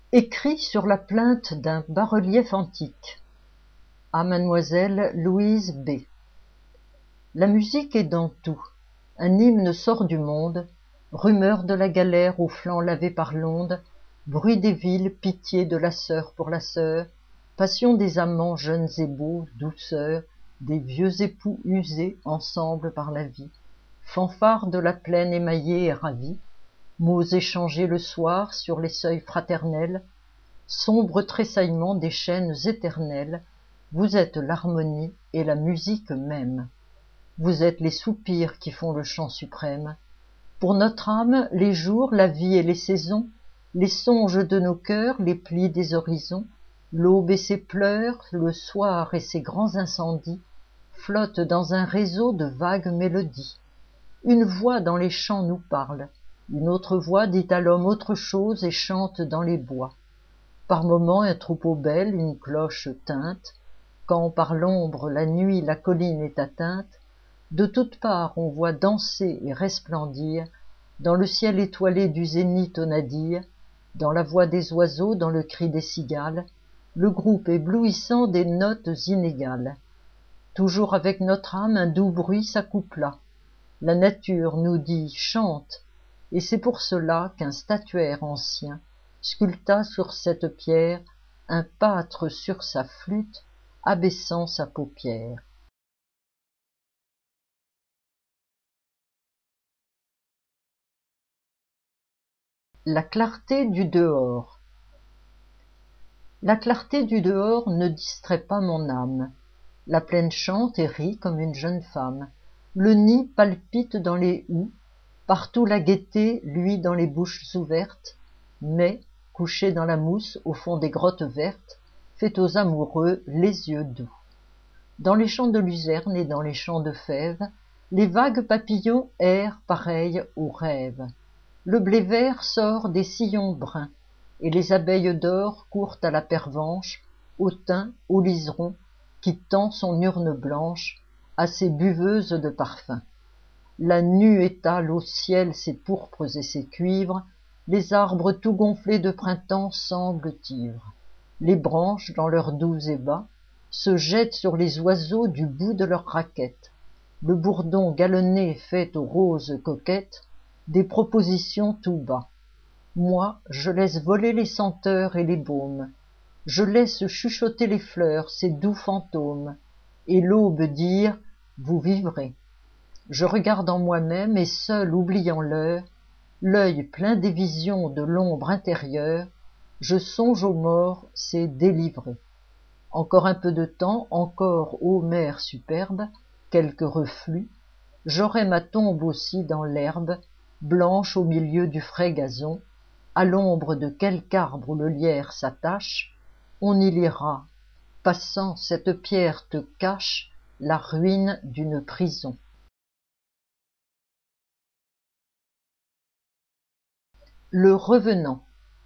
Écrit sur la plinthe d'un bas-relief antique. À Mademoiselle Louise B. La musique est dans tout. Un hymne sort du monde, rumeur de la galère aux flancs lavés par l'onde, bruit des villes, pitié de la sœur pour la sœur, passion des amants jeunes et beaux, douceur, des vieux époux usés ensemble par la vie, fanfare de la plaine émaillée et ravie, mots échangés le soir sur les seuils fraternels, sombre tressaillement des chaînes éternelles, vous êtes l'harmonie et la musique même. Vous êtes les soupirs qui font le chant suprême. Pour notre âme, les jours, la vie et les saisons, les songes de nos cœurs, les plis des horizons, l'aube et ses pleurs, le soir et ses grands incendies, flottent dans un réseau de vagues mélodies. Une voix dans les champs nous parle, une autre voix dit à l'homme autre chose et chante dans les bois. Par moments un troupeau bêle, une cloche teinte, quand par l'ombre la nuit la colline est atteinte, de toutes parts on voit danser et resplendir, dans le ciel étoilé du zénith au nadir, dans la voix des oiseaux, dans le cri des cigales, le groupe éblouissant des notes inégales. Toujours avec notre âme un doux bruit s'accoupla. La nature nous dit « chante », et c'est pour cela qu'un statuaire ancien sculpta sur cette pierre un pâtre sur sa flûte, abaissant sa paupière. La clarté du dehors. La clarté du dehors ne distrait pas mon âme. La plaine chante et rit comme une jeune femme. Le nid palpite dans les houx, partout la gaieté luit dans les bouches ouvertes, mais, couché dans la mousse au fond des grottes vertes, fait aux amoureux les yeux doux. Dans les champs de luzerne et dans les champs de fèves, les vagues papillons errent pareils aux rêves. Le blé vert sort des sillons bruns, et les abeilles d'or courent à la pervenche, au thym, au liseron, qui tend son urne blanche à ces buveuses de parfums. La nue étale au ciel ses pourpres et ses cuivres, les arbres tout gonflés de printemps semblent ivres. Les branches, dans leurs doux ébats, se jettent sur les oiseaux du bout de leurs raquettes. Le bourdon galonné fait aux roses coquettes des propositions tout bas. Moi, je laisse voler les senteurs et les baumes. Je laisse chuchoter les fleurs, ces doux fantômes, et l'aube dire « vous vivrez ». Je regarde en moi-même et seul oubliant l'heure, l'œil plein des visions de l'ombre intérieure, je songe aux morts, c'est délivré. Encore un peu de temps, encore, ô mer superbe, quelques reflux, j'aurai ma tombe aussi dans l'herbe, blanche au milieu du frais gazon, à l'ombre de quelque arbre où le lierre s'attache, on y lira « Passant, cette pierre te cache la ruine d'une prison ». Le revenant.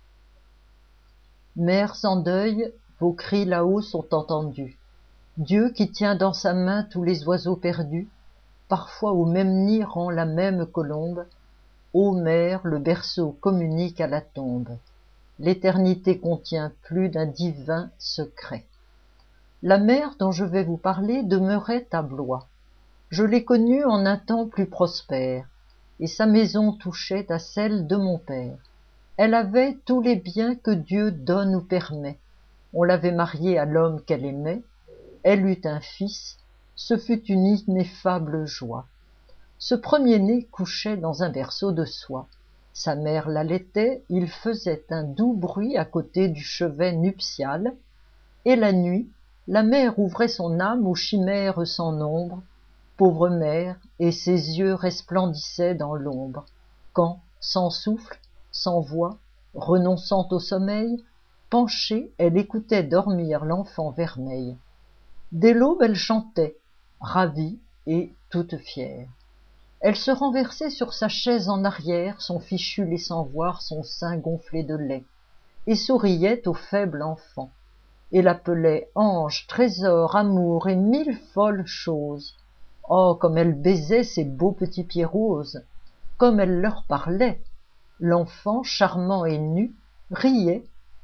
Mères en deuil, vos cris là-haut sont entendus. Dieu qui tient dans sa main tous les oiseaux perdus, parfois au même nid rend la même colombe. Ô mère, le berceau communique à la tombe. L'éternité contient plus d'un divin secret. La mère dont je vais vous parler demeurait à Blois. Je l'ai connue en un temps plus prospère, et sa maison touchait à celle de mon père. Elle avait tous les biens que Dieu donne ou permet. On l'avait mariée à l'homme qu'elle aimait. Elle eut un fils. Ce fut une ineffable joie. Ce premier-né couchait dans un berceau de soie. Sa mère l'allaitait, il faisait un doux bruit à côté du chevet nuptial. Et la nuit, la mère ouvrait son âme aux chimères sans nombre. Pauvre mère, et ses yeux resplendissaient dans l'ombre, quand, sans souffle, sans voix, renonçant au sommeil, penchée, elle écoutait dormir l'enfant vermeil. Dès l'aube, elle chantait, ravie et toute fière. Elle se renversait sur sa chaise en arrière, son fichu laissant voir son sein gonflé de lait, et souriait au faible enfant, et l'appelait ange, trésor, amour et mille folles choses. Oh, comme elle baisait ses beaux petits pieds roses, comme elle leur parlait. L'enfant, charmant et nu, riait,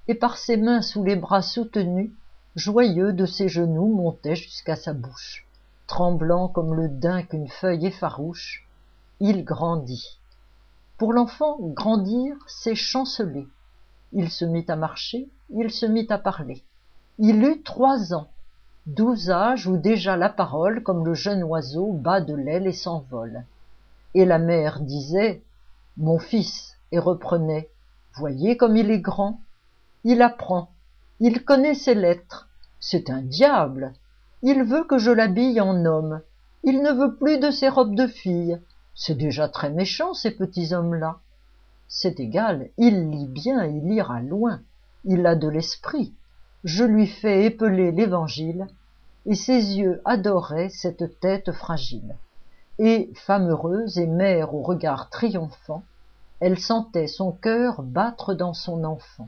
et par ses mains sous les bras soutenus, joyeux de ses genoux, montait jusqu'à sa bouche. Tremblant comme le daim qu'une feuille effarouche, il grandit. Pour l'enfant, grandir, c'est chanceler. Il se mit à marcher, il se mit à parler. Il eut 3 ans, 12 âges où déjà la parole, comme le jeune oiseau, bat de l'aile et s'envole. Et la mère disait « Mon fils » et reprenait « Voyez comme il est grand. Il apprend, il connaît ses lettres. C'est un diable. Il veut que je l'habille en homme. Il ne veut plus de ses robes de fille. C'est déjà très méchant, ces petits hommes-là. C'est égal, il lit bien, il ira loin. Il a de l'esprit. Je lui fais épeler l'Évangile, et ses yeux adoraient cette tête fragile. Et, femme heureuse et mère au regard triomphant, elle sentait son cœur battre dans son enfant.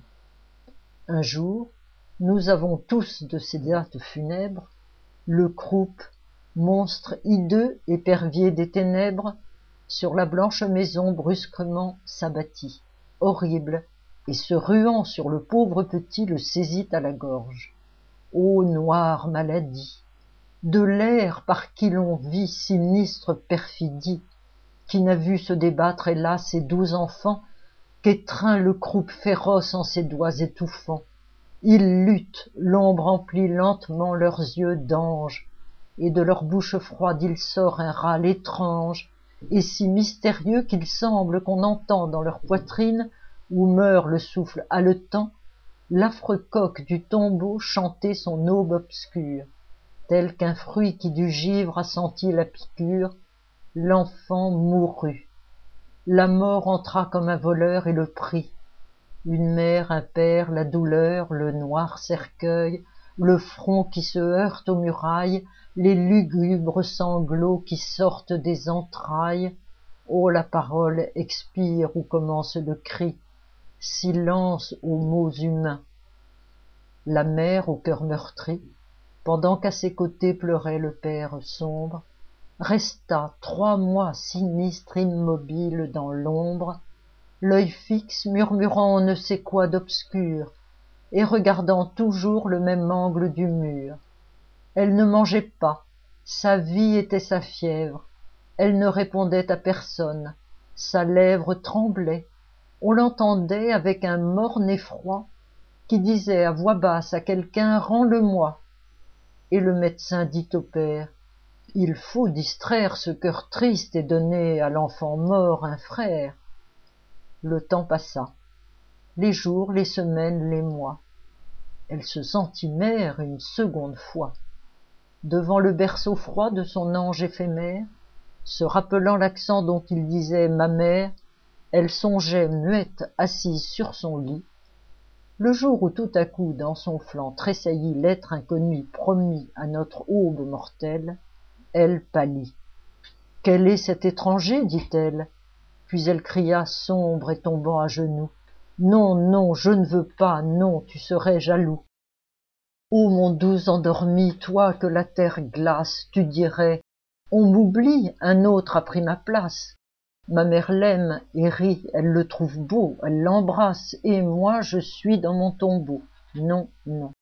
Un jour, nous avons tous de ces dates funèbres, le croup, monstre hideux, épervier des ténèbres, sur la blanche maison brusquement s'abattit, horrible, et se ruant sur le pauvre petit le saisit à la gorge. Ô noire maladie! De l'air par qui l'on vit sinistre perfidie, qui n'a vu se débattre hélas ses 12 enfants, qu'étreint le croup féroce en ses doigts étouffants. Ils luttent, l'ombre emplit lentement leurs yeux d'ange, et de leur bouche froide il sort un râle étrange, et si mystérieux qu'il semble qu'on entend dans leur poitrine, où meurt le souffle haletant, l'affreux coq du tombeau chanter son aube obscure. Tel qu'un fruit qui du givre a senti la piqûre, l'enfant mourut. La mort entra comme un voleur et le prit. Une mère, un père, la douleur, le noir cercueil, le front qui se heurte aux murailles, les lugubres sanglots qui sortent des entrailles. Oh, la parole expire où commence le cri, silence aux mots humains. La mère, au cœur meurtri, pendant qu'à ses côtés pleurait le père sombre, resta 3 mois sinistre, immobile dans l'ombre, l'œil fixe, murmurant on ne sait quoi d'obscur, et regardant toujours le même angle du mur. Elle ne mangeait pas, sa vie était sa fièvre, elle ne répondait à personne, sa lèvre tremblait, on l'entendait avec un morne effroi qui disait à voix basse à quelqu'un « Rends-le-moi ». Et le médecin dit au père « Il faut distraire ce cœur triste et donner à l'enfant mort un frère ». Le temps passa, les jours, les semaines, les mois. Elle se sentit mère une seconde fois. Devant le berceau froid de son ange éphémère, se rappelant l'accent dont il disait « ma mère », elle songeait muette, assise sur son lit. Le jour où tout à coup, dans son flanc tressaillit l'être inconnu promis à notre aube mortelle, elle pâlit. « Quel est cet étranger ?» dit-elle. Puis elle cria sombre et tombant à genoux. « Non, non, je ne veux pas, non, tu serais jaloux. » Ô mon doux endormi, toi que la terre glace, tu dirais « On m'oublie, un autre a pris ma place. » Ma mère l'aime et rit, elle le trouve beau, elle l'embrasse, et moi je suis dans mon tombeau. Non, non.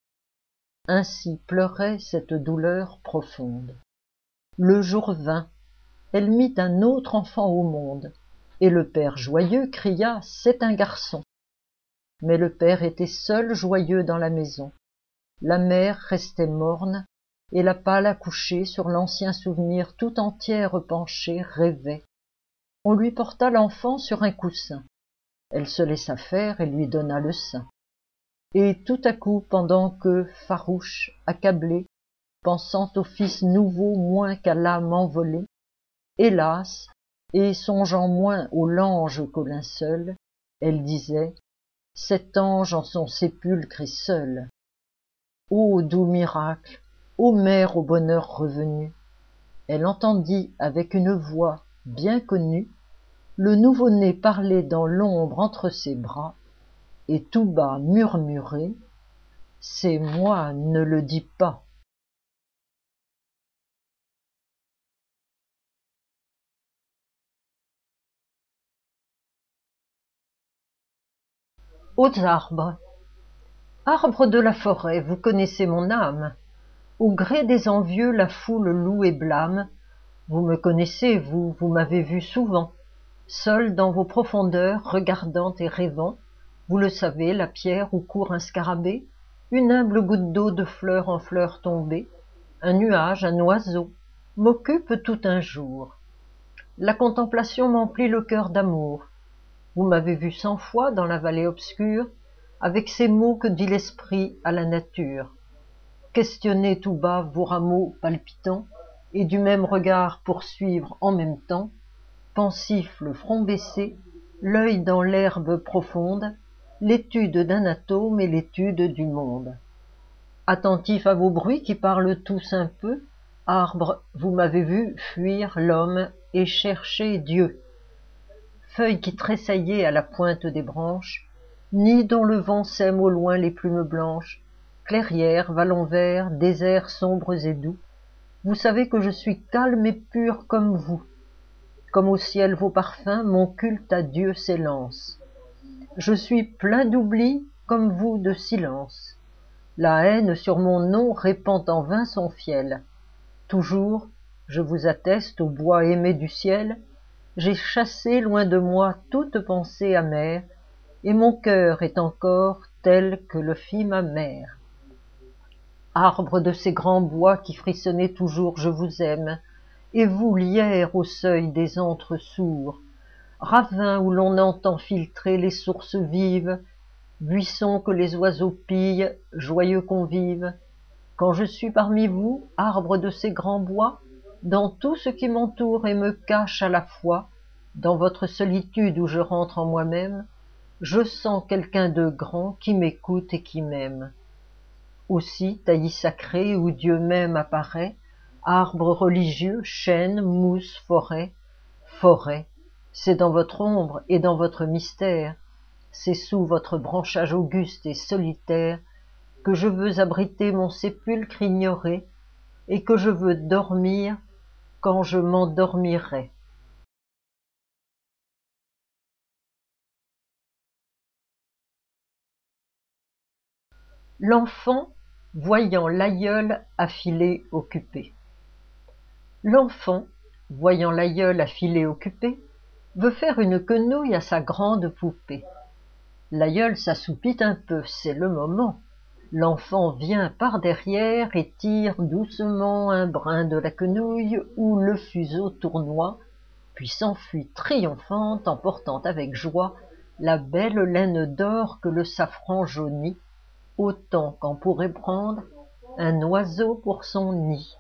Ainsi pleurait cette douleur profonde. Le jour vint, elle mit un autre enfant au monde, et le père joyeux cria « C'est un garçon ». Mais le père était seul joyeux dans la maison. La mère restait morne, et la pâle accouchée sur l'ancien souvenir tout entière penchée rêvait. On lui porta l'enfant sur un coussin. Elle se laissa faire et lui donna le sein. Et tout à coup, pendant que, farouche, accablée, pensant au fils nouveau moins qu'à l'âme envolée, hélas, et songeant moins au lange qu'au linceul, elle disait « Cet ange en son sépulcre est seul. » Ô doux miracle, ô mère au bonheur revenue! Elle entendit avec une voix bien connue le nouveau-né parler dans l'ombre entre ses bras, et tout bas murmurer « C'est moi, ne le dis pas ». Aux arbres. Arbre de la forêt, vous connaissez mon âme. Au gré des envieux, la foule loue et blâme. Vous me connaissez, vous m'avez vu souvent. Seul dans vos profondeurs, regardant et rêvant, vous le savez, la pierre où court un scarabée, une humble goutte d'eau de fleur en fleur tombée, un nuage, un oiseau, m'occupe tout un jour. La contemplation m'emplit le cœur d'amour. Vous m'avez vu 100 fois dans la vallée obscure, avec ces mots que dit l'esprit à la nature. Questionner tout bas vos rameaux palpitants, et du même regard poursuivre en même temps, pensif le front baissé, l'œil dans l'herbe profonde, l'étude d'un atome et l'étude du monde. Attentif à vos bruits qui parlent tous un peu, arbre, vous m'avez vu fuir l'homme et chercher Dieu. Feuilles qui tressaillaient à la pointe des branches, nid dont le vent sème au loin les plumes blanches, clairières, vallons verts, déserts sombres et doux, vous savez que je suis calme et pur comme vous. Comme au ciel vos parfums, mon culte à Dieu s'élance. Je suis plein d'oubli, comme vous de silence. La haine sur mon nom répand en vain son fiel. Toujours, je vous atteste au bois aimé du ciel, j'ai chassé loin de moi toute pensée amère, et mon cœur est encore tel que le fit ma mère. Arbre de ces grands bois qui frissonnez toujours, je vous aime, et vous, lierre au seuil des antres sourds, ravin où l'on entend filtrer les sources vives, buisson que les oiseaux pillent, joyeux convives, quand je suis parmi vous, arbre de ces grands bois, dans tout ce qui m'entoure et me cache à la fois, dans votre solitude où je rentre en moi-même, je sens quelqu'un de grand qui m'écoute et qui m'aime. Aussi, taillis sacré où Dieu même apparaît, arbre religieux, chêne, mousse, forêt, forêt, c'est dans votre ombre et dans votre mystère, c'est sous votre branchage auguste et solitaire que je veux abriter mon sépulcre ignoré et que je veux dormir quand je m'endormirai. L'enfant voyant l'aïeul affilé occupé. L'enfant, voyant l'aïeul affilé occupé, veut faire une quenouille à sa grande poupée. L'aïeul s'assoupit un peu, c'est le moment. L'enfant vient par derrière et tire doucement un brin de la quenouille où le fuseau tournoie, puis s'enfuit triomphante, emportant avec joie la belle laine d'or que le safran jaunit, autant qu'en pourrait prendre un oiseau pour son nid.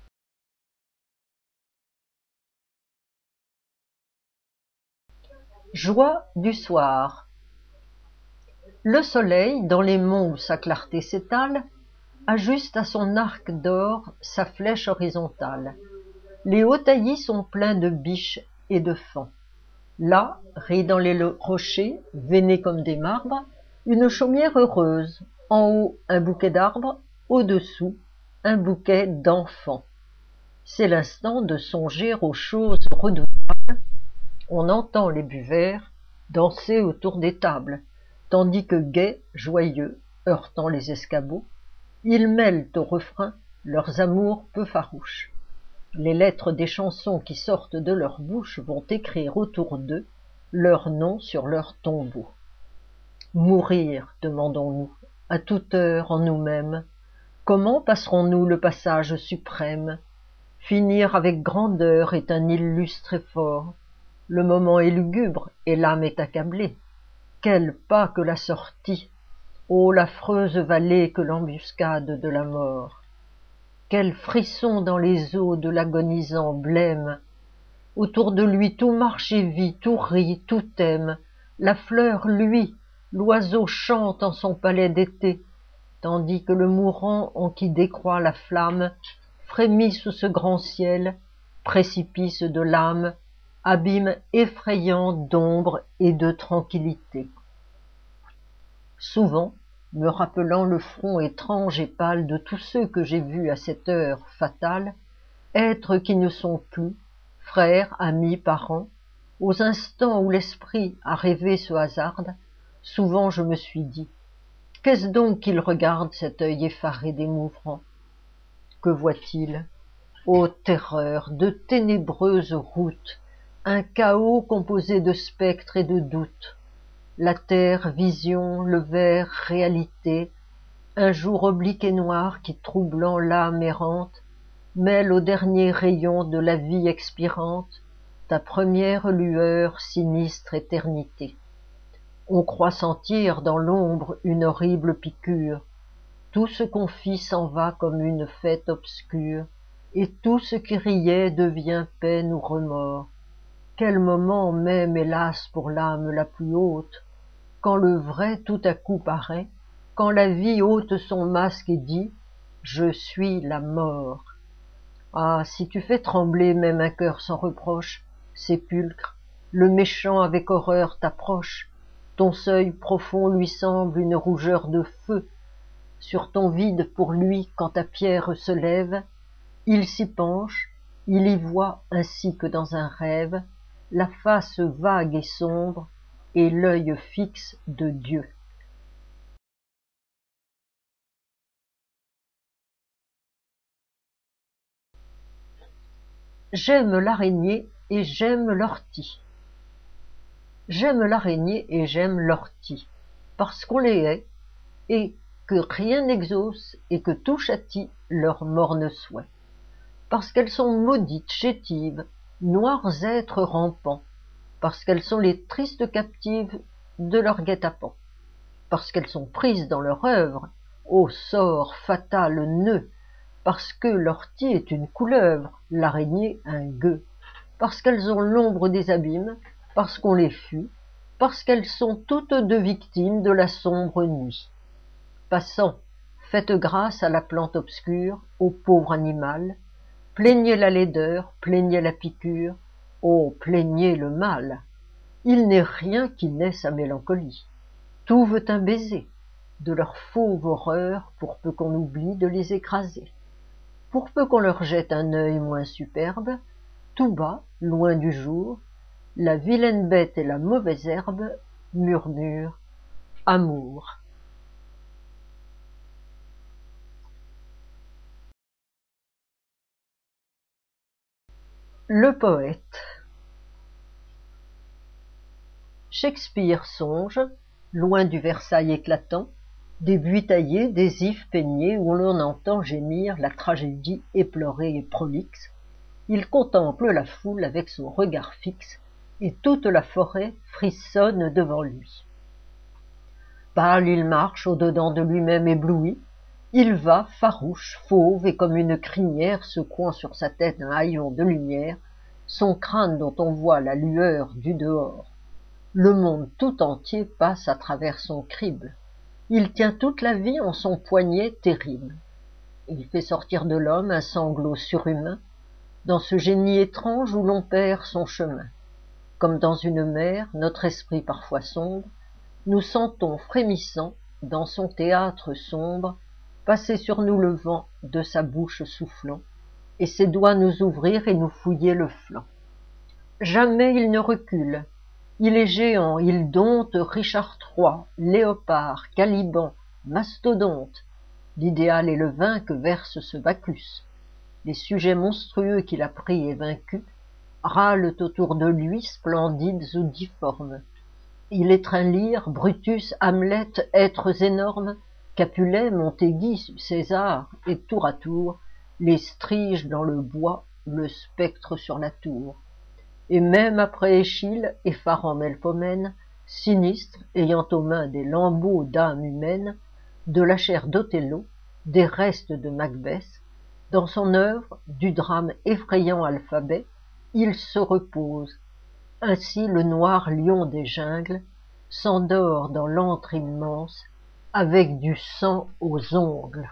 Joie du soir. Le soleil, dans les monts où sa clarté s'étale, ajuste à son arc d'or sa flèche horizontale. Les hauts taillis sont pleins de biches et de faons. Là, rit dans les rochers, veinés comme des marbres, une chaumière heureuse. En haut, un bouquet d'arbres, au-dessous, un bouquet d'enfants. C'est l'instant de songer aux choses redoutables. On entend les buveurs danser autour des tables, tandis que gais, joyeux, heurtant les escabeaux, ils mêlent au refrain leurs amours peu farouches. Les lettres des chansons qui sortent de leur bouche vont écrire autour d'eux leur nom sur leur tombeau. Mourir, demandons-nous, à toute heure en nous-mêmes. Comment passerons-nous le passage suprême? Finir avec grandeur est un illustre effort. Le moment est lugubre et l'âme est accablée. Quel pas que la sortie! Ô l'affreuse vallée que l'embuscade de la mort! Quel frisson dans les os de l'agonisant blême! Autour de lui tout marche et vit, tout rit, tout aime. La fleur luit, l'oiseau chante en son palais d'été, tandis que le mourant en qui décroît la flamme frémit sous ce grand ciel, précipice de l'âme, abîme effrayant d'ombre et de tranquillité. Souvent, me rappelant le front étrange et pâle de tous ceux que j'ai vus à cette heure fatale, êtres qui ne sont plus, frères, amis, parents, aux instants où l'esprit à rêver se hasarde, souvent je me suis dit, Qu'est-ce donc qu'il regarde, cet œil effaré des mourants? Que voit-il? Ô terreur, de ténébreuses routes, un chaos composé de spectres et de doutes. La terre, vision, le verre, réalité, un jour oblique et noir qui, troublant l'âme errante, mêle au dernier rayon de la vie expirante ta première lueur, sinistre éternité. On croit sentir dans l'ombre une horrible piqûre, tout ce qu'on fit s'en va comme une fête obscure, et tout ce qui riait devient peine ou remords. Quel moment même, hélas, pour l'âme la plus haute, quand le vrai tout à coup paraît, quand la vie ôte son masque et dit « Je suis la mort ». Ah, si tu fais trembler même un cœur sans reproche, sépulcre, le méchant avec horreur t'approche, ton seuil profond lui semble une rougeur de feu, sur ton vide pour lui quand ta pierre se lève, il s'y penche, il y voit ainsi que dans un rêve, la face vague et sombre et l'œil fixe de Dieu. J'aime l'araignée et j'aime l'ortie. J'aime l'araignée et j'aime l'ortie, parce qu'on les hait, et que rien n'exauce et que tout châtie leur morne souhait. Parce qu'elles sont maudites, chétives, noirs êtres rampants, parce qu'elles sont les tristes captives de leur guet-apens, parce qu'elles sont prises dans leur œuvre, ô sort fatal nœud, parce que l'ortie est une couleuvre, l'araignée un gueux, parce qu'elles ont l'ombre des abîmes, parce qu'on les fuit, parce qu'elles sont toutes deux victimes de la sombre nuit. Passant, faites grâce à la plante obscure, au pauvre animal, plaignez la laideur, plaignez la piqûre, oh, plaignez le mal. Il n'est rien qui n'ait sa mélancolie. Tout veut un baiser, de leur fauve horreur, pour peu qu'on oublie de les écraser. Pour peu qu'on leur jette un œil moins superbe, tout bas, loin du jour, la vilaine bête et la mauvaise herbe murmurent amour. Le poète. Shakespeare songe, loin du Versailles éclatant, des buis taillés, des ifs peignés où l'on entend gémir la tragédie éplorée et prolixe. Il contemple la foule avec son regard fixe, et toute la forêt frissonne devant lui. Pâle il marche au-dedans de lui-même ébloui, il va, farouche, fauve et comme une crinière secouant sur sa tête un haillon de lumière, son crâne dont on voit la lueur du dehors. Le monde tout entier passe à travers son crible. Il tient toute la vie en son poignet terrible. Il fait sortir de l'homme un sanglot surhumain, dans ce génie étrange où l'on perd son chemin. Comme dans une mer, notre esprit parfois sombre, nous sentons frémissant, dans son théâtre sombre, passer sur nous le vent de sa bouche soufflant, et ses doigts nous ouvrir et nous fouiller le flanc. Jamais il ne recule. Il est géant, il dompte Richard III, Léopard, Caliban, Mastodonte. L'idéal est le vin que verse ce Bacchus. Les sujets monstrueux qu'il a pris et vaincus râlent autour de lui, splendides ou difformes. Il étreint Lyre, Brutus, Hamlet, êtres énormes, Capulet, Montaigu, César, et tour à tour, les striges dans le bois, le spectre sur la tour. Et même après Échille, effarant Melpomène, sinistre, ayant aux mains des lambeaux d'âme humaine, de la chair d'Othello, des restes de Macbeth, dans son œuvre, du drame effrayant alphabet, il se repose. Ainsi le noir lion des jungles s'endort dans l'antre immense, avec du sang aux ongles.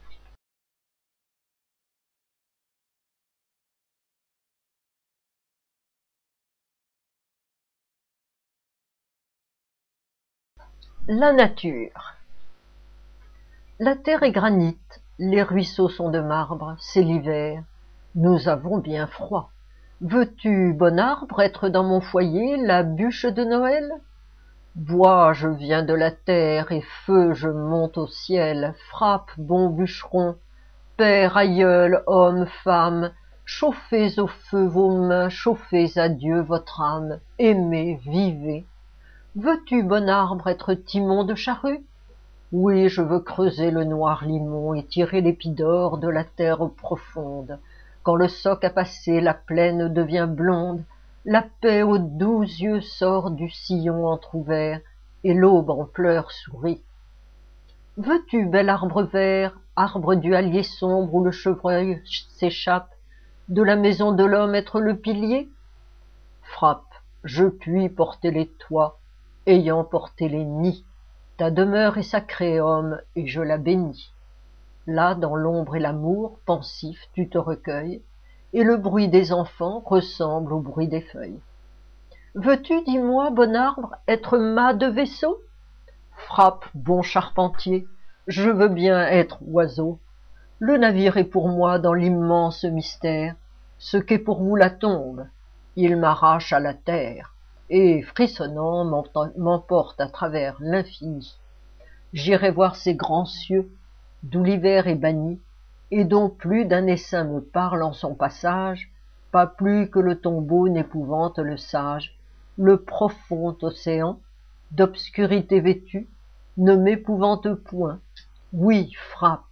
La nature. La terre est granit, les ruisseaux sont de marbre, c'est l'hiver. Nous avons bien froid. Veux-tu, bon arbre, être dans mon foyer, la bûche de Noël? Bois, je viens de la terre, et feu, je monte au ciel. Frappe, bon bûcheron, père, aïeul, homme, femme, chauffez au feu vos mains, chauffez à Dieu votre âme, aimez, vivez. Veux-tu, bon arbre, être timon de charrue? Oui, je veux creuser le noir limon et tirer l'épi d'or de la terre profonde. Quand le soc a passé, la plaine devient blonde, la paix aux doux yeux sort du sillon entr'ouvert, et l'aube en pleurs sourit. Veux-tu, bel arbre vert, arbre du hallier sombre où le chevreuil s'échappe, de la maison de l'homme être le pilier? Frappe, je puis porter les toits, ayant porté les nids. Ta demeure est sacrée, homme, et je la bénis. Là, dans l'ombre et l'amour, pensif, tu te recueilles, et le bruit des enfants ressemble au bruit des feuilles. Veux-tu, dis-moi, bon arbre, être mât de vaisseau? Frappe, bon charpentier, je veux bien être oiseau. Le navire est pour moi dans l'immense mystère, ce qu'est pour vous la tombe. Il m'arrache à la terre, et, frissonnant, m'emporte à travers l'infini. J'irai voir ces grands cieux, d'où l'hiver est banni, et dont plus d'un essaim me parle en son passage, pas plus que le tombeau n'épouvante le sage. Le profond océan, d'obscurité vêtu, ne m'épouvante point. Oui, frappe.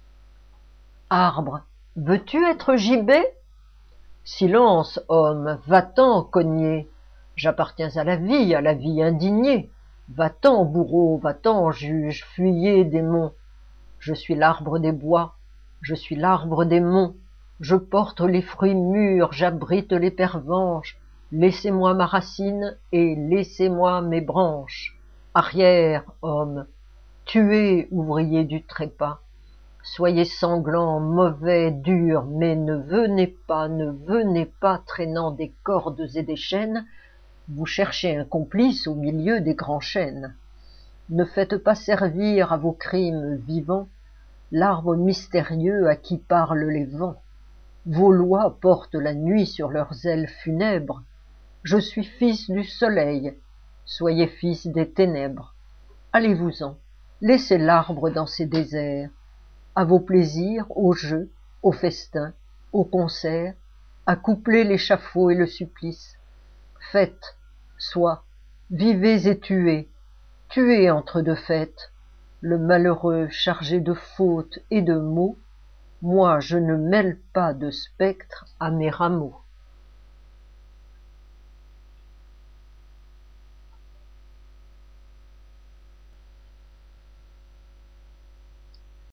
Arbre, veux-tu être gibet? Silence, homme, va-t'en, cogner. J'appartiens à la vie indignée. Va-t'en, bourreau, va-t'en, juge, fuyez, démon. Je suis l'arbre des bois, je suis l'arbre des monts. Je porte les fruits mûrs, j'abrite les pervenches. Laissez-moi ma racine et laissez-moi mes branches. Arrière, homme, tuez, ouvrier du trépas. Soyez sanglants, mauvais, durs, mais ne venez pas, traînant des cordes et des chaînes, vous cherchez un complice au milieu des grands chênes. Ne faites pas servir à vos crimes vivants l'arbre mystérieux à qui parlent les vents. Vos lois portent la nuit sur leurs ailes funèbres. Je suis fils du soleil, soyez fils des ténèbres. Allez-vous-en, laissez l'arbre dans ses déserts, à vos plaisirs, aux jeux, aux festins, aux concerts, à coupler l'échafaud et le supplice. Faites, soit, vivez et tuez entre deux fêtes, le malheureux chargé de fautes et de maux, moi je ne mêle pas de spectres à mes rameaux.